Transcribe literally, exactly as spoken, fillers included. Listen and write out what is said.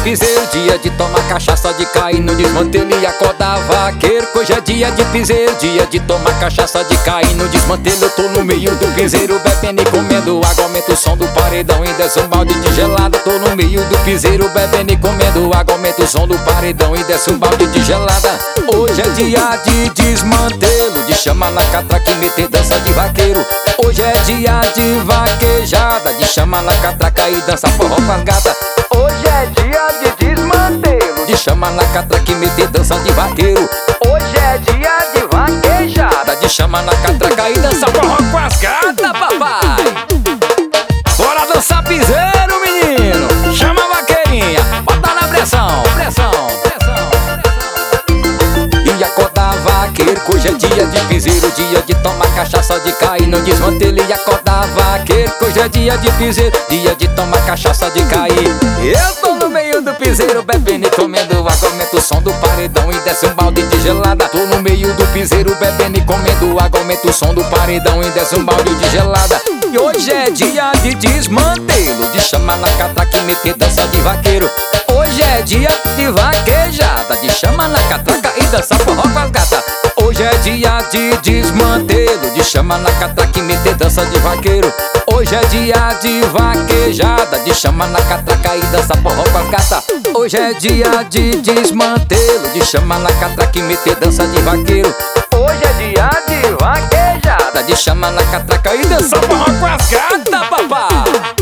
piseiro, dia de tomar cachaça, de cair no desmantelo e acordar vaqueiro. Hoje é dia de piseiro, dia de tomar cachaça, de cair no desmantelo. Eu tô no meio do piseiro, bebendo e comendo água, aumenta o som do paredão e desce um balde de gelada. Tô no meio do piseiro, bebendo e comendo água, aumenta o som do paredão e desce um balde de gelada. Hoje é dia de desmantelo, de chamar na catraca e meter dança de vaqueiro. Hoje é dia de vaquejada, de chamar na catraca e dança forró com as gatas. Hoje é dia de desmantelo, de chamar na catraca e meter dança de vaqueiro. hoje é dia de vaquejada, de chamar na catraca e dança forró com as gatas, papai. Bora dançar piseiro, menino. Chama a vaqueirinha, bota na pressão, pressão, pressão, pressão. E acordar vaqueiro, hoje é dia de piseiro, dia de tomar cachaça, de cair no desmantelo. E acordar vaqueiro, hoje é dia de piseiro, dia de tomar cachaça, de cair. Eu tô no meio do piseiro, bebendo e comendo água, aumenta o som do paredão e desce um balde de gelada. Tô no meio do piseiro, bebendo e comendo água, aumenta o som do paredão e desce um balde de gelada. E hoje é dia de desmantelo, de chamar na catraca e meter dança de vaqueiro. Hoje é dia de vaquejada, de chamar na catraca e dançar forró com as gatas. Hoje é dia de desmantelo, de chamar na catraca e meter dança de vaqueiro. Hoje é dia de vaquejada, de chamar na catraca e dançar forró com as gatas. Hoje é dia de desmantelo, de chamar na catraca e meter dança de vaqueiro. hoje é dia de vaquejada, de chamar na catraca e dançar forró com as gatas, papá.